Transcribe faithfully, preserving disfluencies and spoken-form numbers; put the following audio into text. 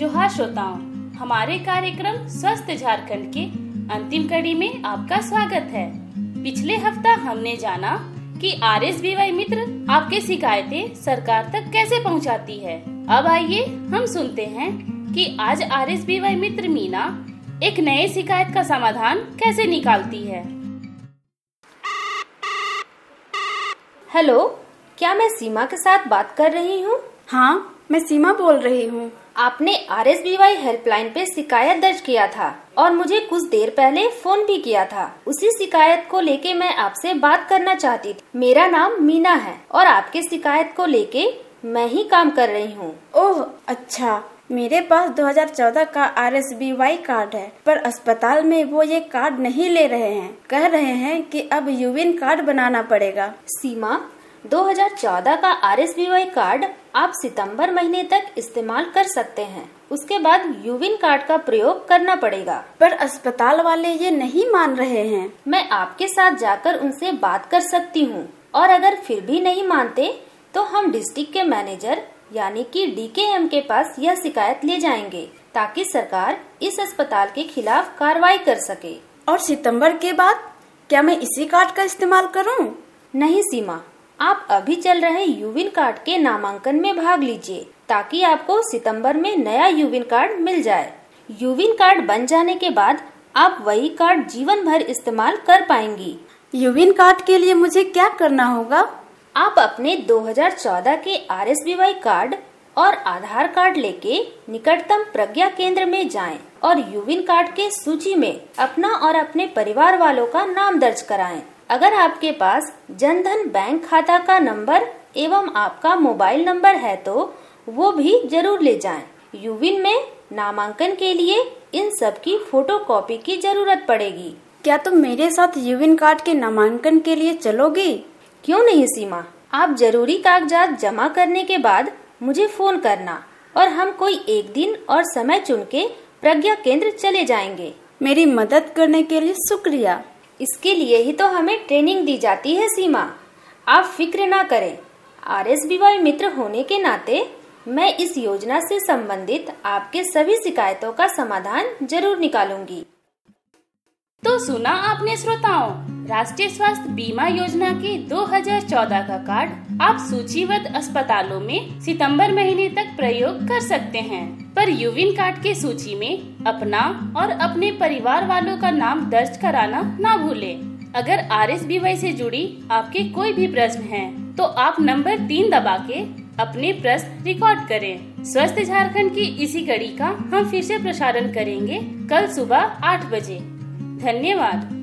जोहार श्रोताओं, हमारे कार्यक्रम स्वस्थ झारखंड के अंतिम कड़ी में आपका स्वागत है। पिछले हफ्ता हमने जाना कि आर एस बी वाई मित्र आपके शिकायतें सरकार तक कैसे पहुंचाती है। अब आइए हम सुनते हैं कि आज आर एस बी वाई मित्र मीना एक नए शिकायत का समाधान कैसे निकालती है। हेलो, क्या मैं सीमा के साथ बात कर रही हूँ? हाँ, मैं सीमा बोल रही हूँ। आपने R S B Y helpline पे शिकायत दर्ज किया था और मुझे कुछ देर पहले फोन भी किया था। उसी शिकायत को लेके मैं आपसे बात करना चाहती थी। मेरा नाम मीना है और आपके शिकायत को लेके मैं ही काम कर रही हूँ। ओह अच्छा, मेरे पास दो हज़ार चौदह का R S B Y card है, पर अस्पताल में वो ये कार्ड नहीं ले रहे हैं। कह रहे हैं कि अब यूविन कार्ड बनाना पड़ेगा। सीमा, दो हज़ार चौदह का R S B Y card आप सितंबर महीने तक इस्तेमाल कर सकते हैं। उसके बाद यूविन कार्ड का प्रयोग करना पड़ेगा। पर अस्पताल वाले ये नहीं मान रहे हैं। मैं आपके साथ जाकर उनसे बात कर सकती हूँ और अगर फिर भी नहीं मानते तो हम डिस्ट्रिक्ट के मैनेजर यानी कि डी के एम के पास यह शिकायत ले जाएंगे ताकि सरकार इस अस्पताल के खिलाफ कार्रवाई कर सके। और सितंबर के बाद क्या मैं इसी कार्ड का इस्तेमाल करूं? नहीं सीमा, आप अभी चल रहे यूविन कार्ड के नामांकन में भाग लीजिए ताकि आपको सितंबर में नया यूविन कार्ड मिल जाए। यूविन कार्ड बन जाने के बाद आप वही कार्ड जीवन भर इस्तेमाल कर पाएंगी। यूविन कार्ड के लिए मुझे क्या करना होगा? आप अपने दो हज़ार चौदह के R S B Y card और आधार कार्ड लेके निकटतम प्रज्ञा केंद्र में जाएं और यूविन कार्ड के सूची में अपना और अपने परिवार वालों का नाम दर्ज कराएं। अगर आपके पास जनधन बैंक खाता का नंबर एवं आपका मोबाइल नंबर है तो वो भी जरूर ले जाएं। यूविन में नामांकन के लिए इन सब की फोटो कॉपी की जरूरत पड़ेगी। क्या तुम मेरे साथ यूविन कार्ड के नामांकन के लिए चलोगी? क्यों नहीं सीमा, आप जरूरी कागजात जमा करने के बाद मुझे फोन करना और हम कोई एक दिन और समय चुन के प्रज्ञा केंद्र चले जाएंगे। मेरी मदद करने के लिए शुक्रिया। इसके लिए ही तो हमें ट्रेनिंग दी जाती है सीमा। आप फिक्र ना करें, आर एस बी वाई मित्र होने के नाते मैं इस योजना से संबंधित आपके सभी शिकायतों का समाधान जरूर निकालूंगी। तो सुना आपने श्रोताओं, राष्ट्रीय स्वास्थ्य बीमा योजना के दो हज़ार चौदह का कार्ड आप सूचीबद्ध अस्पतालों में सितंबर महीने तक प्रयोग कर सकते हैं। पर यूविन कार्ड के सूची में अपना और अपने परिवार वालों का नाम दर्ज कराना ना भूलें। अगर आर एस बी वाई से जुड़ी आपके कोई भी प्रश्न हैं, तो आप नंबर तीन दबा के अपने प्रश्न रिकॉर्ड करें। स्वस्थ झारखंड की इसी कड़ी का हम फिर से प्रसारण करेंगे कल सुबह आठ बजे। धन्यवाद।